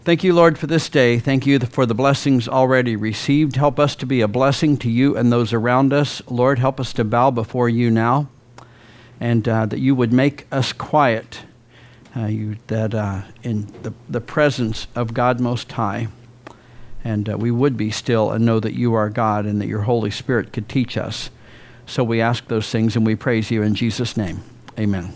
Thank you, Lord, for this day. Thank you for the blessings already received. Help us to be a blessing to you and those around us. Lord, help us to bow before you now, and that you would make us quiet, in the presence of God Most High, and we would be still and know that you are God and that your Holy Spirit could teach us. So we ask those things and we praise you in Jesus' name. Amen.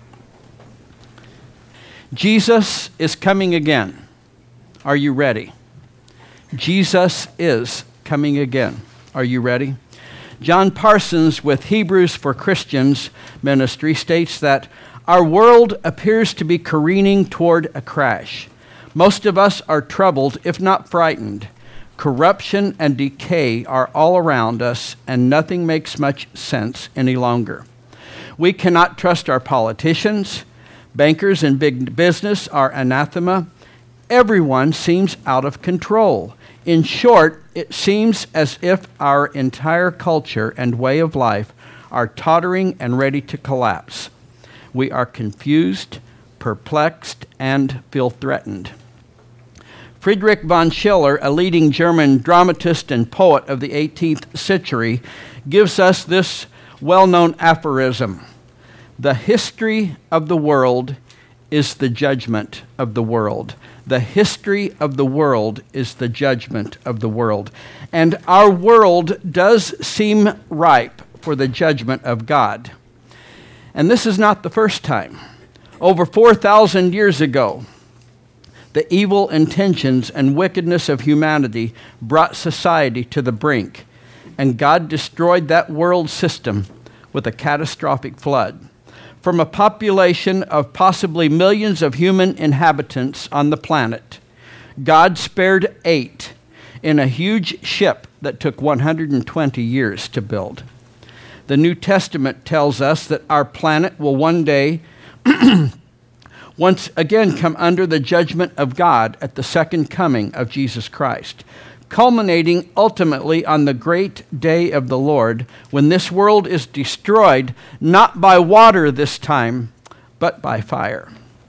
Jesus is coming again. Are you ready? Jesus is coming again. Are you ready? John Parsons with Hebrews for Christians ministry states that our world appears to be careening toward a crash. Most of us are troubled, if not frightened. Corruption and decay are all around us, and nothing makes much sense any longer. We cannot trust our politicians. Bankers and big business are anathema. Everyone seems out of control. In short, it seems as if our entire culture and way of life are tottering and ready to collapse. We are confused, perplexed, and feel threatened. Friedrich von Schiller, a leading German dramatist and poet of the 18th century, gives us this well-known aphorism: "The history of the world is the judgment of the world." The history of the world is the judgment of the world. And our world does seem ripe for the judgment of God. And this is not the first time. Over 4,000 years ago, the evil intentions and wickedness of humanity brought society to the brink, and God destroyed that world system with a catastrophic flood. From a population of possibly millions of human inhabitants on the planet, God spared 8 in a huge ship that took 120 years to build. The New Testament tells us that our planet will one day once again come under the judgment of God at the second coming of Jesus Christ, culminating ultimately on the great day of the Lord, when this world is destroyed, not by water this time, but by fire.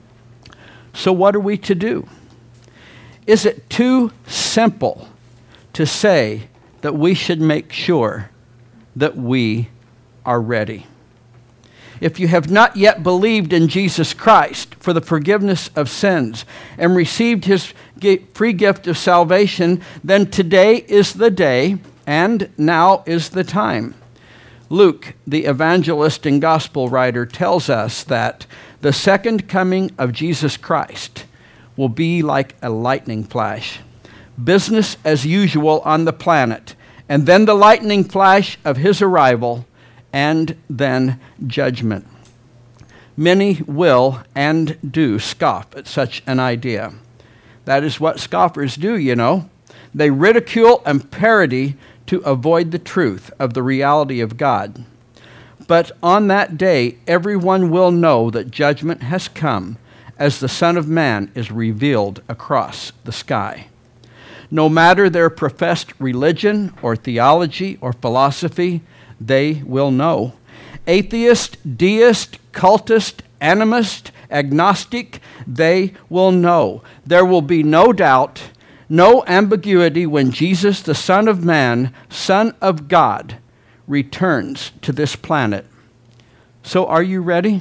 So what are we to do? Is it too simple to say that we should make sure that we are ready? If you have not yet believed in Jesus Christ for the forgiveness of sins and received his free gift of salvation, then today is the day and now is the time. Luke, the evangelist and gospel writer, tells us that the second coming of Jesus Christ will be like a lightning flash. Business as usual on the planet, and then the lightning flash of his arrival, and then judgment. Many will and do scoff at such an idea. That is what scoffers do, you know. They ridicule and parody to avoid the truth of the reality of God. But on that day, everyone will know that judgment has come as the Son of Man is revealed across the sky. No matter their professed religion or theology or philosophy, they will know. Atheist, deist, cultist, animist, agnostic, they will know. There will be no doubt, no ambiguity when Jesus, the Son of Man, Son of God, returns to this planet. So are you ready?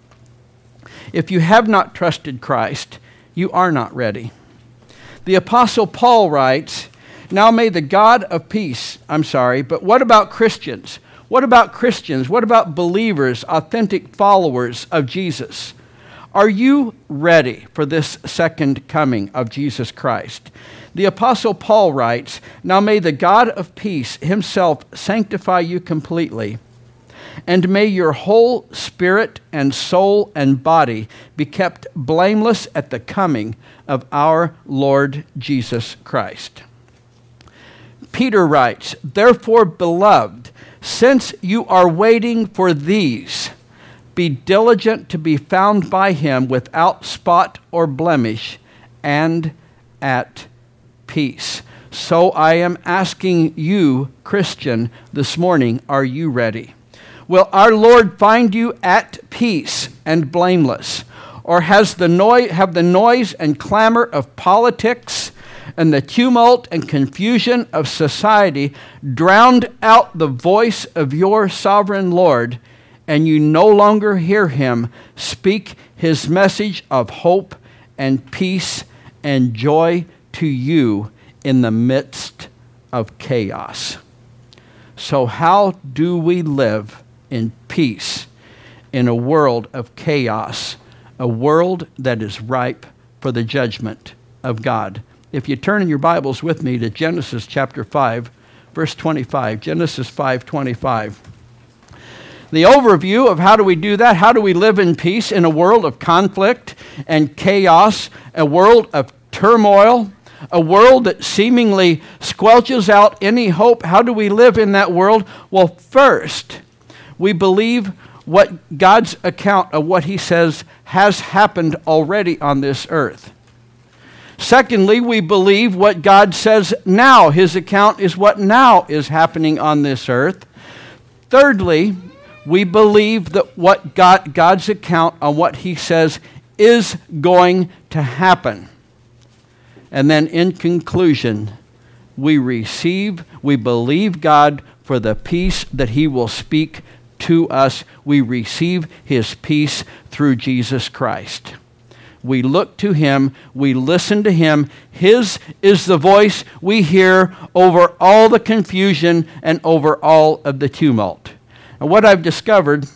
If you have not trusted Christ, you are not ready. The Apostle Paul writes, "Now may the God of peace," but what about Christians? What about Christians? What about believers, authentic followers of Jesus? Are you ready for this second coming of Jesus Christ? The Apostle Paul writes, "Now may the God of peace himself sanctify you completely, and may your whole spirit and soul and body be kept blameless at the coming of our Lord Jesus Christ." Peter writes, "Therefore, beloved, since you are waiting for these, be diligent to be found by him without spot or blemish and at peace." So I am asking you, Christian, this morning, are you ready? Will our Lord find you at peace and blameless? Or have the noise and clamor of politics and the tumult and confusion of society drowned out the voice of your sovereign Lord, and you no longer hear him speak his message of hope and peace and joy to you in the midst of chaos? So how do we live in peace in a world of chaos, a world that is ripe for the judgment of God? If you turn in your Bibles with me to Genesis chapter 5, verse 25, Genesis 5:25. The overview of how do we do that, how do we live in peace in a world of conflict and chaos, a world of turmoil, a world that seemingly squelches out any hope. How do we live in that world? Well, first, we believe what God's account of what he says has happened already on this earth. Secondly, we believe what God says now. His account is what now is happening on this earth. Thirdly, we believe that what God's account on what he says is going to happen. And then in conclusion, we believe God for the peace that he will speak to us. We receive his peace through Jesus Christ. We look to him, we listen to him. His is the voice we hear over all the confusion and over all of the tumult. And what I've discovered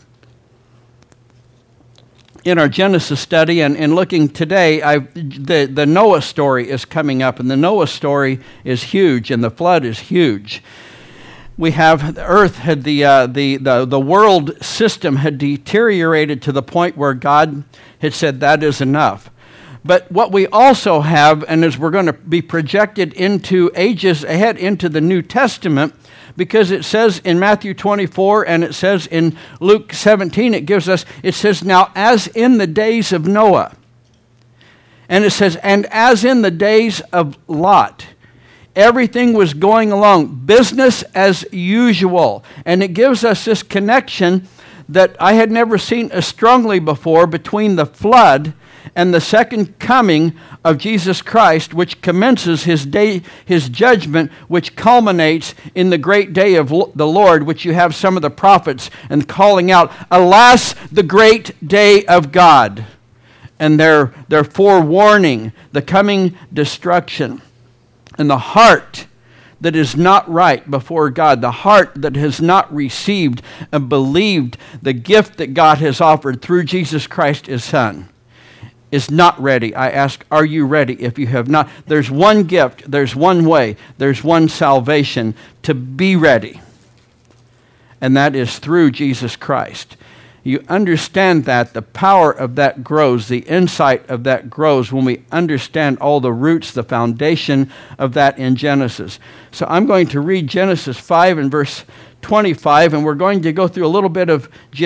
in our Genesis study and looking today, the Noah story is coming up, and the Noah story is huge, and the flood is huge. We have the earth had the world system had deteriorated to the point where God had said that is enough. But what we also have, and as we're going to be projected into ages ahead into the New Testament, because it says in Matthew 24 and it says in Luke 17, it says, now as in the days of Noah. And it says, and as in the days of Lot. Everything was going along, business as usual. And it gives us this connection that I had never seen as strongly before between the flood and the second coming of Jesus Christ, which commences his judgment, which culminates in the great day of the Lord, which you have some of the prophets and calling out, alas, the great day of God. And they're forewarning the coming destruction. And the heart that is not right before God, the heart that has not received and believed the gift that God has offered through Jesus Christ, his Son, is not ready. I ask, are you ready? If you have not, there's one gift, there's one way, there's one salvation to be ready. And that is through Jesus Christ. You understand that, the power of that grows, the insight of that grows when we understand all the roots, the foundation of that in Genesis. So I'm going to read Genesis 5 and verse 25, and we're going to go through a little bit of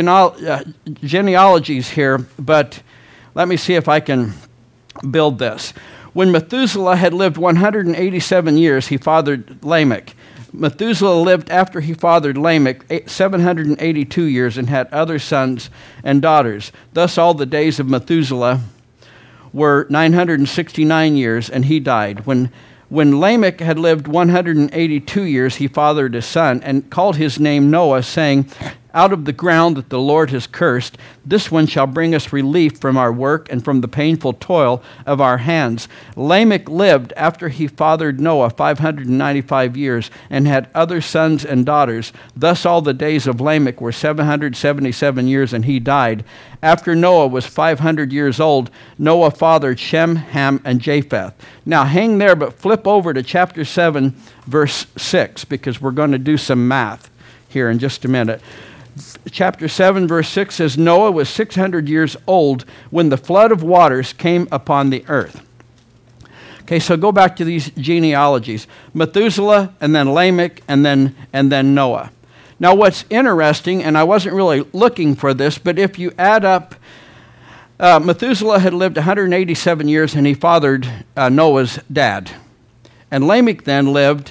genealogies here, but let me see if I can build this. When Methuselah had lived 187 years, he fathered Lamech. Methuselah lived after he fathered Lamech 782 years and had other sons and daughters. Thus all the days of Methuselah were 969 years, and he died. When Lamech had lived 182 years, he fathered a son and called his name Noah, saying, out of the ground that the Lord has cursed, this one shall bring us relief from our work and from the painful toil of our hands. Lamech lived after he fathered Noah 595 years and had other sons and daughters. Thus all the days of Lamech were 777 years, and he died. After Noah was 500 years old, Noah fathered Shem, Ham, and Japheth. Now hang there, but flip over to chapter 7, verse 6, because we're going to do some math here in just a minute. Chapter 7, verse 6 says, Noah was 600 years old when the flood of waters came upon the earth. Okay, so go back to these genealogies. Methuselah, and then Lamech, and then Noah. Now what's interesting, and I wasn't really looking for this, but if you add up, Methuselah had lived 187 years, and he fathered Noah's dad. And Lamech then lived,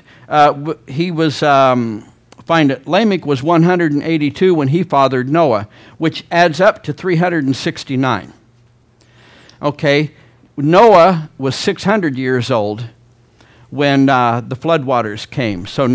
Lamech was 182 when he fathered Noah, which adds up to 369. Okay, Noah was 600 years old when the floodwaters came. So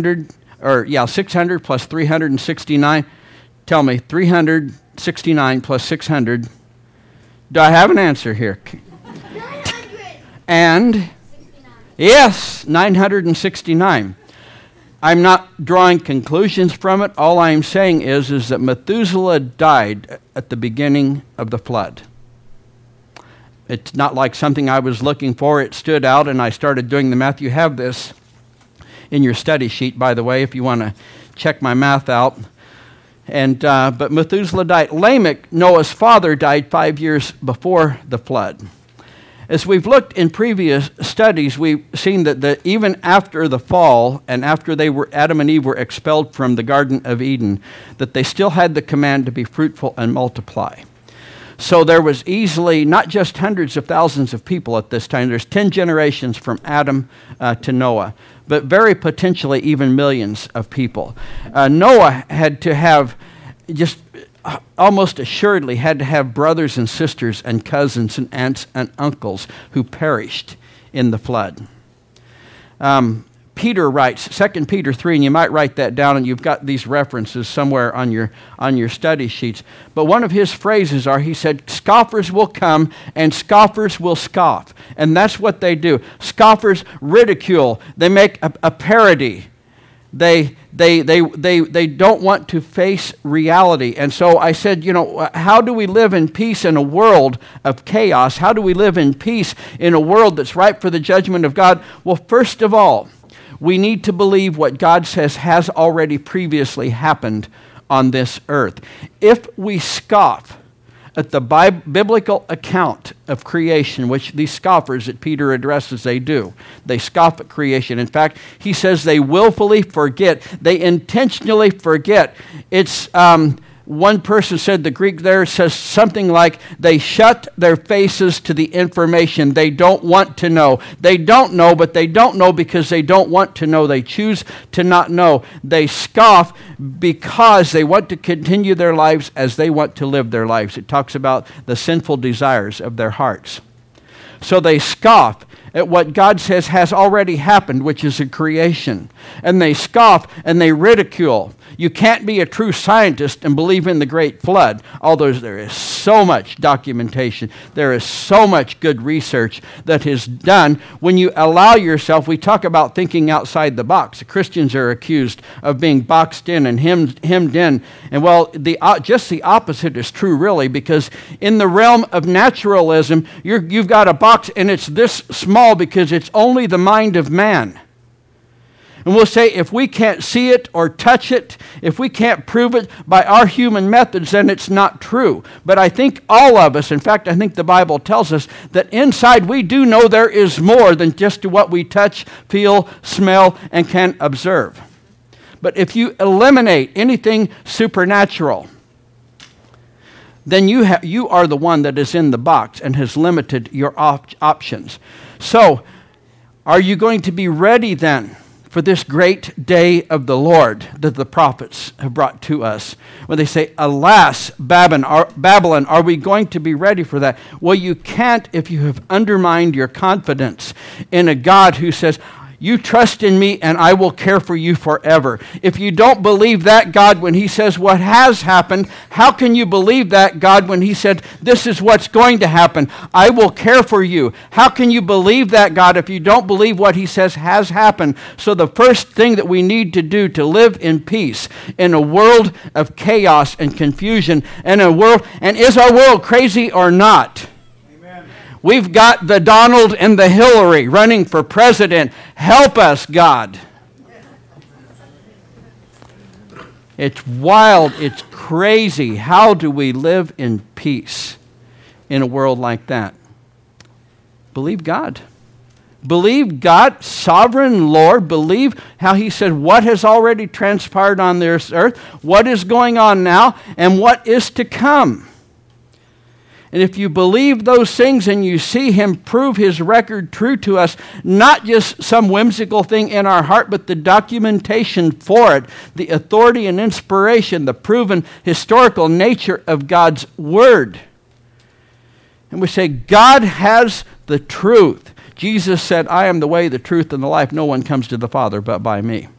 600 plus 369. Tell me, 369 plus 600. Do I have an answer here? 900. And 69. yes, 969. I'm not drawing conclusions from it. All I'm saying is that Methuselah died at the beginning of the flood. It's not like something I was looking for. It stood out, and I started doing the math. You have this in your study sheet, by the way, if you want to check my math out. And but Methuselah died. Lamech, Noah's father, died 5 years before the flood. As we've looked in previous studies, we've seen that even after the fall and after Adam and Eve were expelled from the Garden of Eden, that they still had the command to be fruitful and multiply. So there was easily not just hundreds of thousands of people at this time. There's 10 generations from Adam to Noah, but very potentially even millions of people. Noah had to have almost assuredly had to have brothers and sisters and cousins and aunts and uncles who perished in the flood. Peter writes, 2 Peter 3, and you might write that down, and you've got these references somewhere on your study sheets. But one of his phrases he said, scoffers will come and scoffers will scoff. And that's what they do. Scoffers ridicule. They make a parody. They don't want to face reality. And so I said, how do we live in peace in a world of chaos? How do we live in peace in a world that's ripe for the judgment of God? Well, first of all, we need to believe what God says has already previously happened on this earth. If we scoff at the biblical account of creation, which these scoffers that Peter addresses, they do. They scoff at creation. In fact, he says they willfully forget. They intentionally forget. It's one person said, the Greek there says something like, they shut their faces to the information. They don't want to know. They don't know, but they don't know because they don't want to know. They choose to not know. They scoff because they want to continue their lives as they want to live their lives. It talks about the sinful desires of their hearts. So they scoff at what God says has already happened, which is a creation. And they scoff and they ridicule. You can't be a true scientist and believe in the great flood, although there is so much documentation. There is so much good research that is done. When you allow yourself, we talk about thinking outside the box. The Christians are accused of being boxed in and hemmed in. And well, just the opposite is true, really, because in the realm of naturalism, you've got a box and it's this small because it's only the mind of man. And we'll say if we can't see it or touch it, if we can't prove it by our human methods, then it's not true. But I think all of us, in fact, I think the Bible tells us that inside we do know there is more than just what we touch, feel, smell, and can observe. But if you eliminate anything supernatural, then you are the one that is in the box and has limited your options. So, are you going to be ready then for this great day of the Lord that the prophets have brought to us? When they say, alas, Babylon, are we going to be ready for that? Well, you can't if you have undermined your confidence in a God who says, you trust in me and I will care for you forever. If you don't believe that God when he says what has happened, how can you believe that God when he said this is what's going to happen? I will care for you. How can you believe that God if you don't believe what he says has happened? So the first thing that we need to do to live in peace in a world of chaos and confusion and is our world crazy or not? We've got the Donald and the Hillary running for president. Help us, God. It's wild. It's crazy. How do we live in peace in a world like that? Believe God. Believe God, sovereign Lord. Believe how he said what has already transpired on this earth, what is going on now, and what is to come. And if you believe those things and you see him prove his record true to us, not just some whimsical thing in our heart, but the documentation for it, the authority and inspiration, the proven historical nature of God's word, And we say, God has the truth. Jesus said, I am the way, the truth, and the life. No one comes to the Father but by me.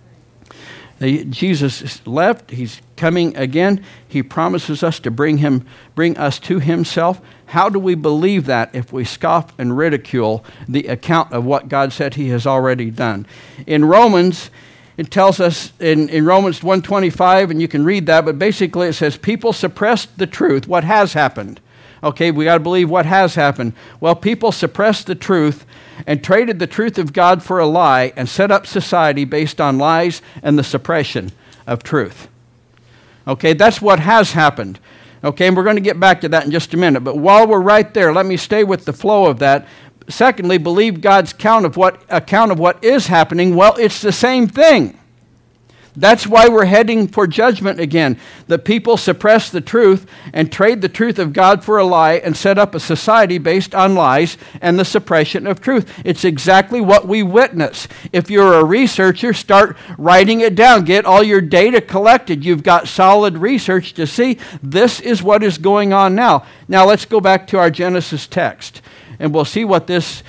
Jesus left. He's coming again. He promises us to bring us to himself. How do we believe that if we scoff and ridicule the account of what God said he has already done? In Romans, it tells us in Romans 1:25, and you can read that, but basically it says, people suppressed the truth. What has happened? Okay, we got to believe what has happened. Well, people suppressed the truth and traded the truth of God for a lie and set up society based on lies and the suppression of truth. Okay, that's what has happened. Okay, and we're going to get back to that in just a minute. But while we're right there, let me stay with the flow of that. Secondly, believe God's account of what is happening. Well, it's the same thing. That's why we're heading for judgment again. The people suppress the truth and trade the truth of God for a lie and set up a society based on lies and the suppression of truth. It's exactly what we witness. If you're a researcher, start writing it down. Get all your data collected. You've got solid research to see this is what is going on now. Now let's go back to our Genesis text and we'll see what this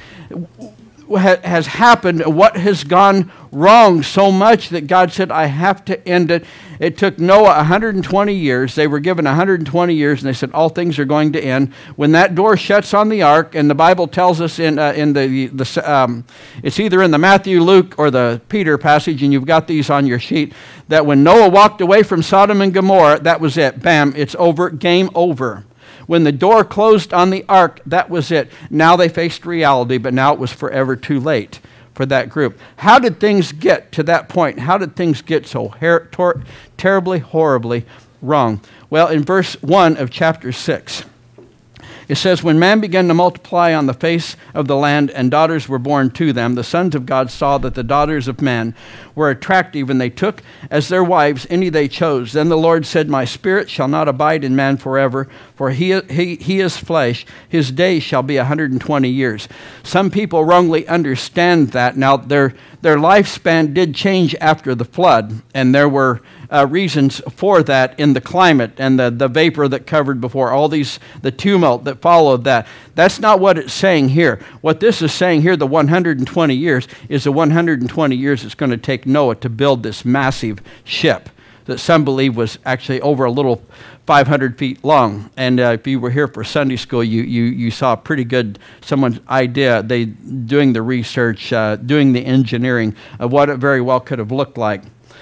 has happened, what has gone wrong so much that God said, I have to end it. It took Noah 120 years. They were given 120 years, and they said, all things are going to end. When that door shuts on the ark, and the Bible tells us it's either in the Matthew, Luke, or the Peter passage, and you've got these on your sheet, that when Noah walked away from Sodom and Gomorrah, that was it. Bam, it's over, game over. When the door closed on the ark, that was it. Now they faced reality, but now it was forever too late for that group. How did things get to that point? How did things get so terribly, horribly wrong? Well, in verse 1 of chapter 6, it says, when man began to multiply on the face of the land and daughters were born to them, the sons of God saw that the daughters of man were attractive, and they took as their wives any they chose. Then the Lord said, my spirit shall not abide in man forever, for he is flesh. His days shall be 120 years. Some people wrongly understand that. Now, their lifespan did change after the flood, and there were reasons for that in the climate and the vapor that covered before, the tumult that followed that. That's not what it's saying here. What this is saying here, the 120 years, is the 120 years it's going to take Noah to build this massive ship that some believe was actually over a little 500 feet long. And if you were here for Sunday school, you saw a pretty good someone's idea. They doing the research, doing the engineering of what it very well could have looked like.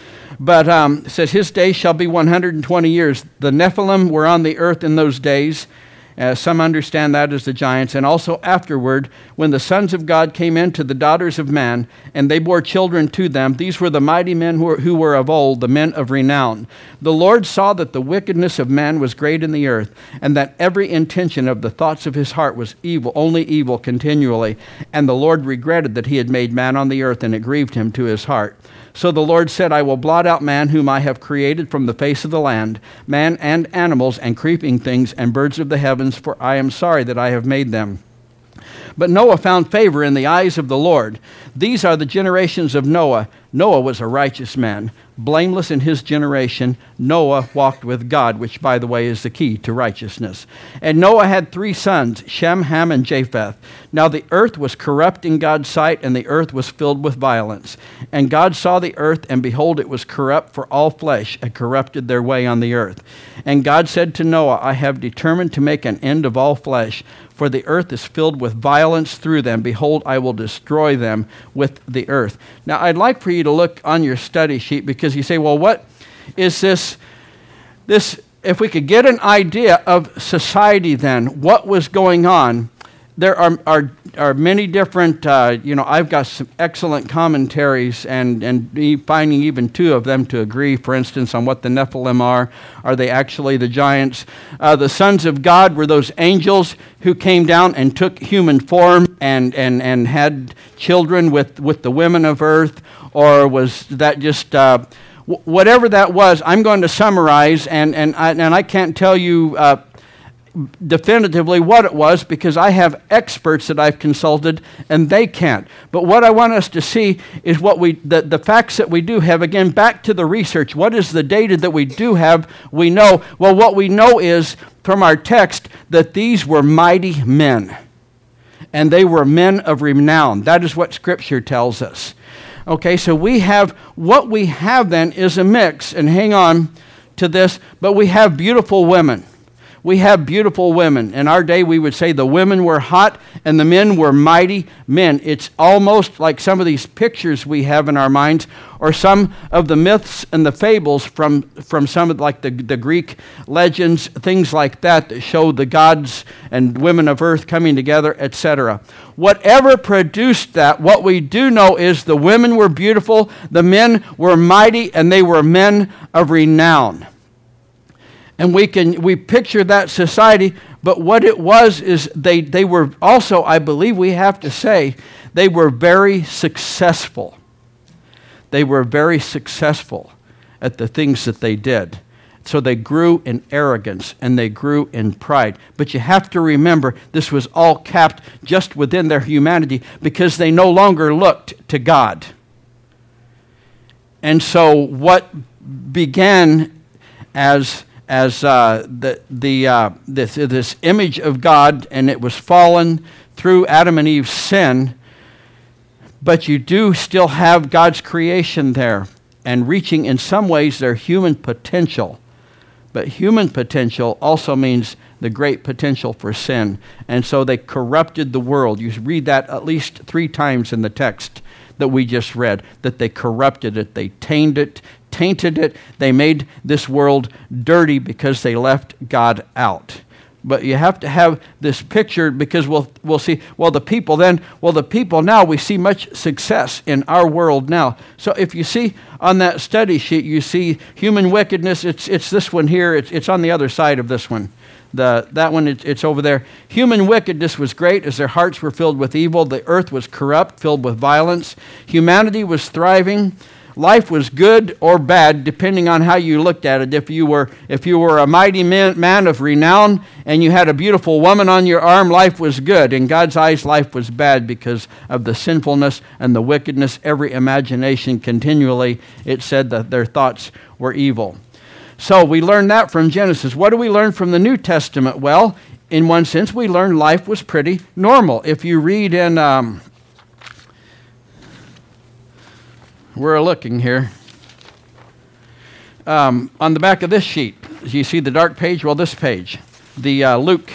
But it says, his days shall be 120 years. The Nephilim were on the earth in those days. Some understand that as the giants. And also afterward, when the sons of God came in to the daughters of man, and they bore children to them, these were the mighty men who were of old, the men of renown. The Lord saw that the wickedness of man was great in the earth, and that every intention of the thoughts of his heart was evil, only evil continually. And the Lord regretted that he had made man on the earth, and it grieved him to his heart. So the Lord said, I will blot out man whom I have created from the face of the land, man and animals and creeping things and birds of the heavens, for I am sorry that I have made them. But Noah found favor in the eyes of the Lord. These are the generations of Noah. Noah was a righteous man, blameless in his generation. Noah walked with God, which, by the way, is the key to righteousness. And Noah had 3 sons, Shem, Ham, and Japheth. Now the earth was corrupt in God's sight, and the earth was filled with violence. And God saw the earth, and behold, it was corrupt, for all flesh had corrupted their way on the earth. And God said to Noah, I have determined to make an end of all flesh, for the earth is filled with violence through them. Behold, I will destroy them with the earth. Now, I'd like for you to look on your study sheet, because you say, well, what is this? If we could get an idea of society then, what was going on, there are many different, I've got some excellent commentaries and finding even 2 of them to agree, for instance, on what the Nephilim are. Are they actually the giants? The sons of God were those angels who came down and took human form and had children with the women of earth, or was that just... whatever that was, I'm going to summarize, and I can't tell you definitively what it was, because I have experts that I've consulted and they can't. But what I want us to see is the facts that we do have. Again, back to the research. What is the data that we do have? We know. Well, what we know is from our text that these were mighty men, and they were men of renown. That is what Scripture tells us. Okay, so what we have then is a mix, and hang on to this, but we have beautiful women. We have beautiful women. In our day, we would say the women were hot and the men were mighty men. It's almost like some of these pictures we have in our minds, or some of the myths and the fables from some of like the Greek legends, things like that show the gods and women of earth coming together, etc. Whatever produced that, what we do know is the women were beautiful, the men were mighty, and they were men of renown. And we picture that society, but what it was is they were also, I believe we have to say, they were very successful. They were very successful at the things that they did. So they grew in arrogance and they grew in pride. But you have to remember, this was all capped just within their humanity because they no longer looked to God. And so what began as this image of God, and it was fallen through Adam and Eve's sin, but you do still have God's creation there and reaching in some ways their human potential. But human potential also means the great potential for sin. And so they corrupted the world. You read that at least 3 times in the text that we just read, that they corrupted it, they tainted it, they made this world dirty because they left God out. But you have to have this picture because we'll see, the people now, we see much success in our world now. So if you see on that study sheet, you see human wickedness, it's this one here, it's on the other side of this one. That one, it's over there. Human wickedness was great as their hearts were filled with evil. The earth was corrupt, filled with violence. Humanity was thriving. Life was good or bad, depending on how you looked at it. If you were a mighty man of renown and you had a beautiful woman on your arm, life was good. In God's eyes, life was bad because of the sinfulness and the wickedness. Every imagination continually, it said that their thoughts were evil. So we learn that from Genesis. What do we learn from the New Testament? Well, in one sense, we learn life was pretty normal. If you read in... we're looking here. On the back of this sheet, you see the dark page? Well, this page. The Luke,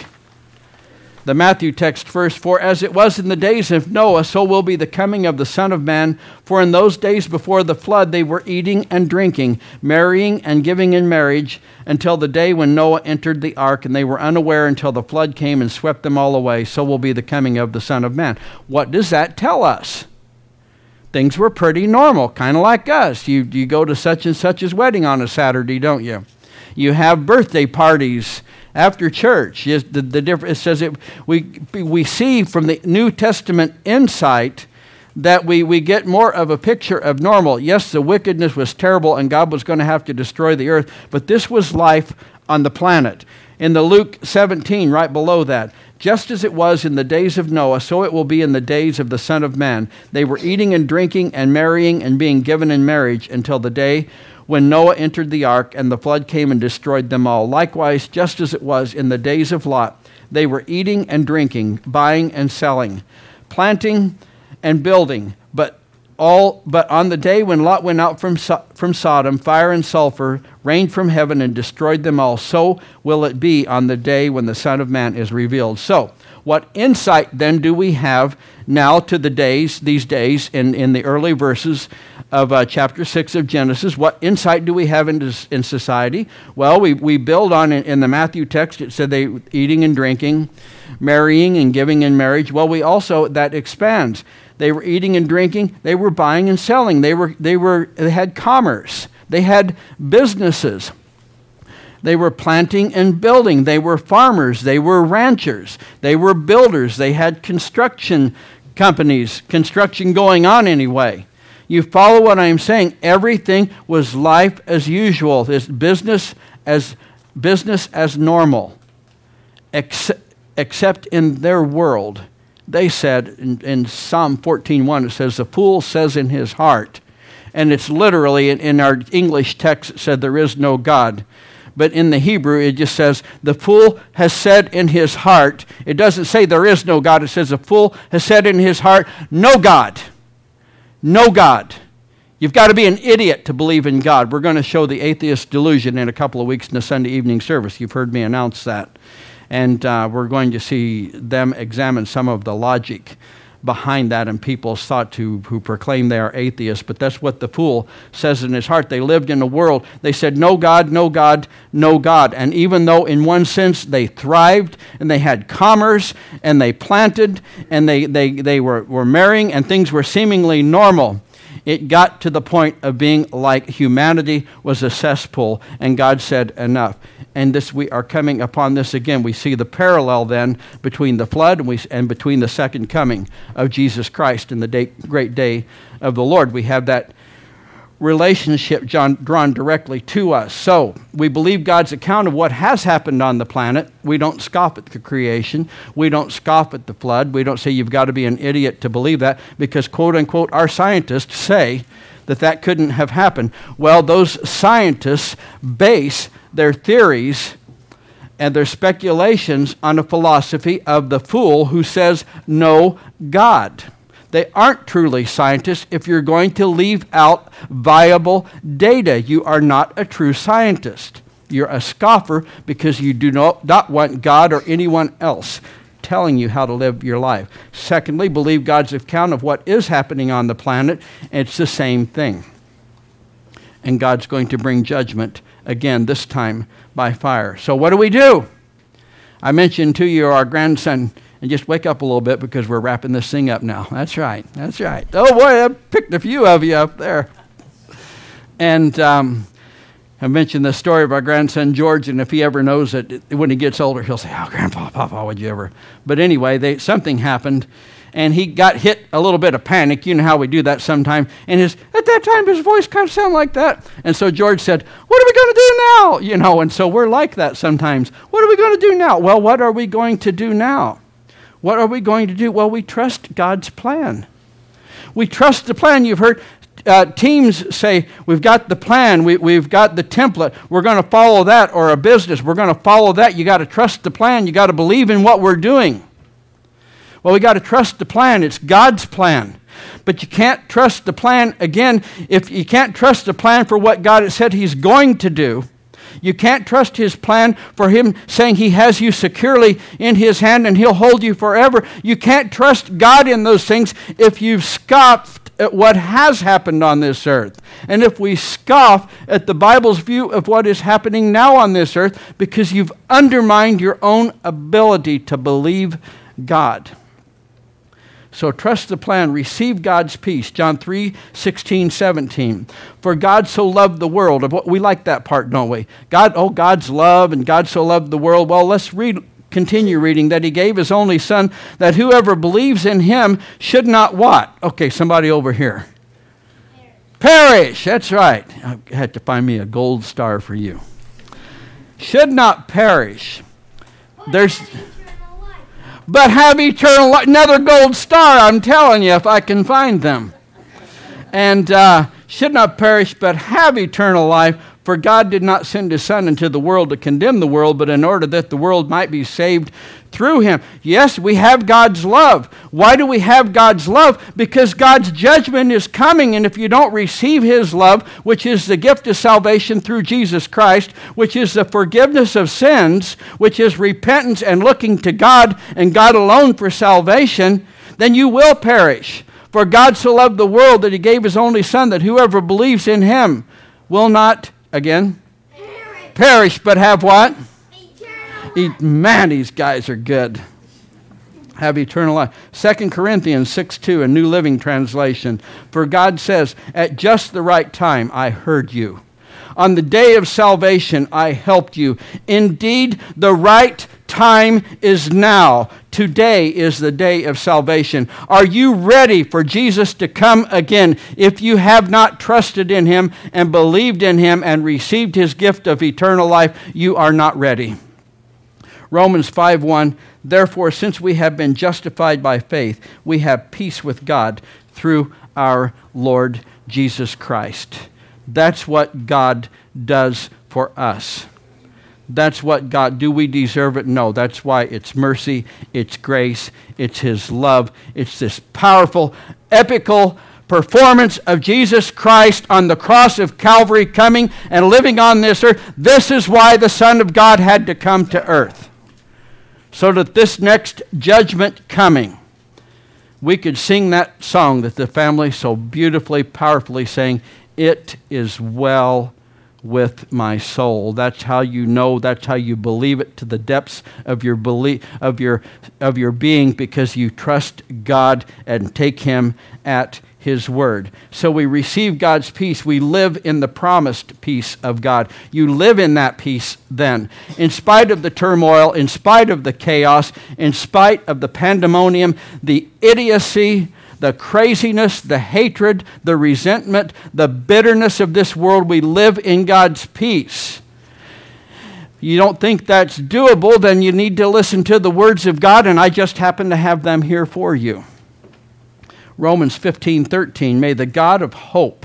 the Matthew text first. For as it was in the days of Noah, so will be the coming of the Son of Man. For in those days before the flood, they were eating and drinking, marrying and giving in marriage, until the day when Noah entered the ark, and they were unaware until the flood came and swept them all away. So will be the coming of the Son of Man. What does that tell us? Things were pretty normal, kind of like us. You go to such and such's wedding on a Saturday, don't you? You have birthday parties after church. It says we see from the New Testament insight that we get more of a picture of normal. Yes, the wickedness was terrible and God was going to have to destroy the earth, but this was life on the planet. In the Luke 17, right below that, just as it was in the days of Noah, so it will be in the days of the Son of Man. They were eating and drinking and marrying and being given in marriage until the day when Noah entered the ark and the flood came and destroyed them all. Likewise, just as it was in the days of Lot, they were eating and drinking, buying and selling, planting and building. But on the day when Lot went out from Sodom, fire and sulfur rained from heaven and destroyed them all. So will it be on the day when the Son of Man is revealed. So, what insight then do we have now to these days in the early verses of chapter 6 of Genesis? What insight do we have in society? Well, we build on in the Matthew text. It said they eating and drinking, marrying and giving in marriage. Well, that expands. They were eating and drinking. They were buying and selling. They had commerce. They had businesses. They were planting and building. They were farmers. They were ranchers. They were builders. They had construction companies, construction going on anyway. You follow what I'm saying? Everything was life as usual. This business as normal, except in their world. They said in Psalm 14:1, it says, the fool says in his heart, and it's literally in our English text, it said there is no God. but in the Hebrew it just says, the fool has said in his heart. It doesn't say there is no God. It says the fool has said in his heart, no God. No God. You've got to be an idiot to believe in God. We're going to show the atheist delusion in a couple of weeks in the Sunday evening service. You've heard me announce that. And we're going to see them examine some of the logic behind that and people's thought who proclaim they are atheists. But that's what the fool says in his heart. They lived in a world. They said, no God, no God, no God. And even though in one sense they thrived and they had commerce and they planted and they were marrying and things were seemingly normal, it got to the point of being like humanity was a cesspool, and God said, enough. And this, we are coming upon this again. We see the parallel then between the flood and between the second coming of Jesus Christ and the great day of the Lord. We have that relationship drawn directly to us. So we believe God's account of what has happened on the planet. We don't scoff at the creation. We don't scoff at the flood. We don't say you've got to be an idiot to believe that because, quote unquote, our scientists say that couldn't have happened. Well, those scientists base their theories and their speculations on a philosophy of the fool who says no God. They aren't truly scientists if you're going to leave out viable data. You are not a true scientist. You're a scoffer because you do not want God or anyone else telling you how to live your life. Secondly, believe God's account of what is happening on the planet. It's the same thing. And God's going to bring judgment again, this time by fire. So what do? I mentioned to you our grandson. And just wake up a little bit because we're wrapping this thing up now. That's right. Oh, boy, I picked a few of you up there. And I mentioned the story of our grandson, George, and if he ever knows it, when he gets older, he'll say, oh, Grandpa, Papa, would you ever? But anyway, something happened, and he got hit a little bit of panic. You know how we do that sometimes. And at that time, his voice kind of sounded like that. And so George said, what are we going to do now? And so we're like that sometimes. What are we going to do now? Well, what are we going to do now? What are we going to do? Well, we trust God's plan. We trust the plan. You've heard teams say, we've got the plan, we've got the template, we're going to follow that, or a business, we're going to follow that. You got to trust the plan. You got to believe in what we're doing. Well, we got to trust the plan. It's God's plan. But you can't trust the plan, again, if you can't trust the plan for what God has said He's going to do. You can't trust His plan for Him saying He has you securely in His hand and He'll hold you forever. You can't trust God in those things if you've scoffed at what has happened on this earth. And if we scoff at the Bible's view of what is happening now on this earth because you've undermined your own ability to believe God. So trust the plan, receive God's peace. John 3:16-17. For God so loved the world. We like that part, don't we? God's love, and God so loved the world. Well, let's continue reading. That He gave His only Son, that whoever believes in Him should not what? Okay, somebody over here. Perish. That's right. I had to find me a gold star for you. Should not perish. But have eternal life. Another gold star, I'm telling you, if I can find them. And should not perish, but have eternal life. For God did not send His Son into the world to condemn the world, but in order that the world might be saved through Him. Yes, we have God's love. Why do we have God's love? Because God's judgment is coming, and if you don't receive His love, which is the gift of salvation through Jesus Christ, which is the forgiveness of sins, which is repentance and looking to God and God alone for salvation, then you will perish. For God so loved the world that He gave His only Son, that whoever believes in Him will not, again, perish, but have what? Man, these guys are good. Have eternal life. 2 Corinthians 6:2, a New Living Translation. For God says, at just the right time I heard you. On the day of salvation I helped you. Indeed, the right time is now. Today is the day of salvation. Are you ready for Jesus to come again? If you have not trusted in Him and believed in Him and received His gift of eternal life, you are not ready. Romans 5:1, therefore, since we have been justified by faith, we have peace with God through our Lord Jesus Christ. That's what God does for us. That's what God, do we deserve it? No, that's why it's mercy, it's grace, it's His love. It's this powerful, epical performance of Jesus Christ on the cross of Calvary, coming and living on this earth. This is why the Son of God had to come to earth. So that this next judgment coming, we could sing that song that the family so beautifully, powerfully sang, "It is well with my soul." That's how you know, that's how you believe it to the depths of your belief, of your being, because you trust God and take Him at His word. So we receive God's peace. We live in the promised peace of God. You live in that peace then. In spite of the turmoil, in spite of the chaos, in spite of the pandemonium, the idiocy, the craziness, the hatred, the resentment, the bitterness of this world, we live in God's peace. You don't think that's doable, then you need to listen to the words of God, and I just happen to have them here for you. Romans 15:13, may the God of hope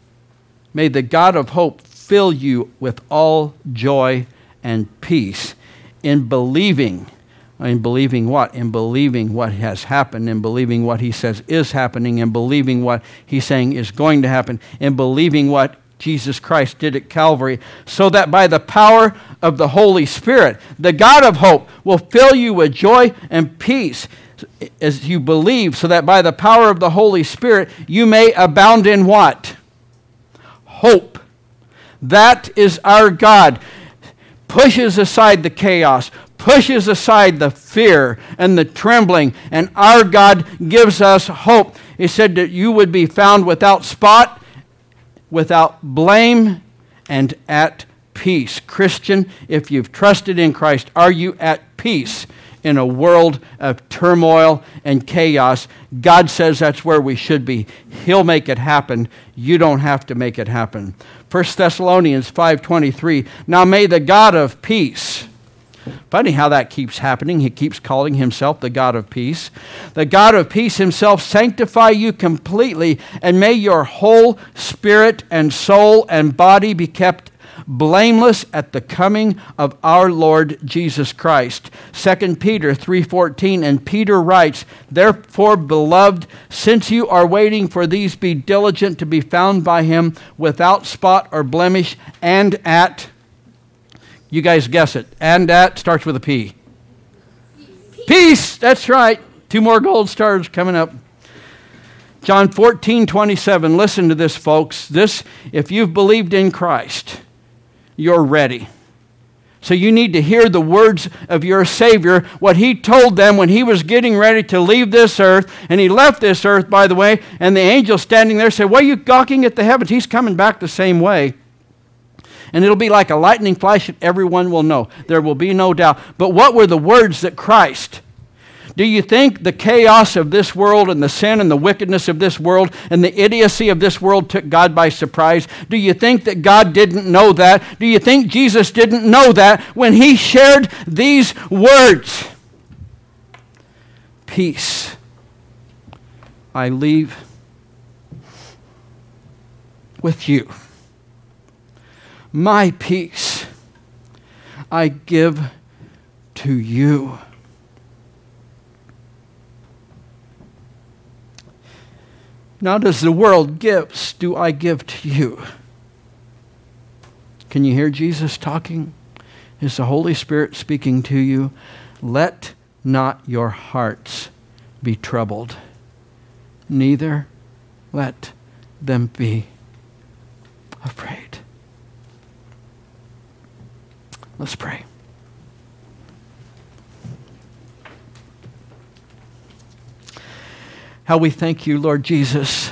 fill you with all joy and peace in believing. In believing what? In believing what has happened, in believing what He says is happening, in believing what He's saying is going to happen, in believing what Jesus Christ did at Calvary, so that by the power of the Holy Spirit, the God of hope will fill you with joy and peace as you believe, so that by the power of the Holy Spirit you may abound in what? Hope. That is our God. Pushes aside the chaos, pushes aside the fear and the trembling, and our God gives us hope. He said that you would be found without spot, without blame, and at peace. Christian, if you've trusted in Christ, are you at peace in a world of turmoil and chaos? God says that's where we should be. He'll make it happen. You don't have to make it happen. 1 Thessalonians 5:23, now may the God of peace. Funny how that keeps happening. He keeps calling Himself the God of peace. The God of peace Himself sanctify you completely, and may your whole spirit and soul and body be kept blameless at the coming of our Lord Jesus Christ. 2 Peter 3:14, and Peter writes, therefore, beloved, since you are waiting for these, be diligent to be found by Him without spot or blemish, and at, you guys guess it, and at starts with a P. Peace, that's right. 2 more gold stars coming up. John 14:27, listen to this, folks. This, if you've believed in Christ, you're ready. So you need to hear the words of your Savior, what He told them when He was getting ready to leave this earth. And He left this earth, by the way, and the angel standing there said, why are you gawking at the heavens? He's coming back the same way. And it'll be like a lightning flash and everyone will know. There will be no doubt. But what were the words that Christ? Do you think the chaos of this world and the sin and the wickedness of this world and the idiocy of this world took God by surprise? Do you think that God didn't know that? Do you think Jesus didn't know that when He shared these words? Peace I leave with you. My peace I give to you. Not as the world gives, do I give to you. Can you hear Jesus talking? Is the Holy Spirit speaking to you? Let not your hearts be troubled, neither let them be afraid. Let's pray. How we thank you, Lord Jesus.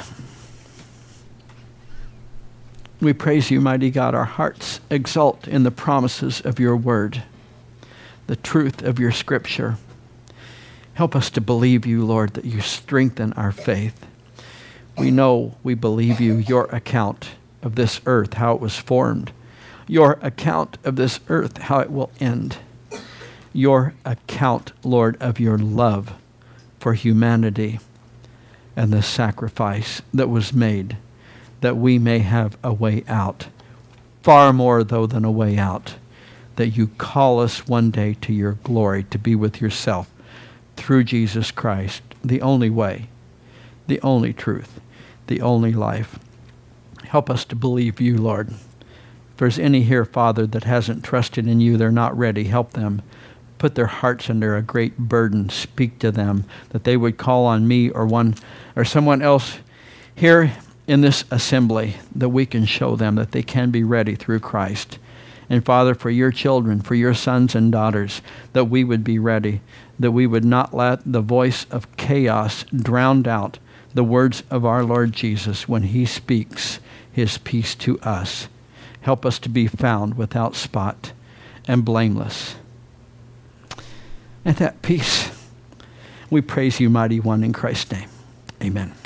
We praise you, mighty God. Our hearts exult in the promises of your word, the truth of your scripture. Help us to believe you, Lord, that you strengthen our faith. We know we believe you, your account of this earth, how it was formed, your account of this earth, how it will end, your account, Lord, of your love for humanity, and the sacrifice that was made that we may have a way out, far more though than a way out, that you call us one day to your glory, to be with yourself through Jesus Christ, the only way, the only truth, the only life. Help us to believe you, Lord. If there's any here, Father, that hasn't trusted in you, they're not ready, help them. Put their hearts under a great burden. Speak to them, that they would call on me or someone else here in this assembly, that we can show them that they can be ready through Christ. And Father, for your children, for your sons and daughters, that we would be ready, that we would not let the voice of chaos drown out the words of our Lord Jesus when he speaks his peace to us. Help us to be found without spot and blameless. And that peace, we praise you, mighty one, in Christ's name. Amen.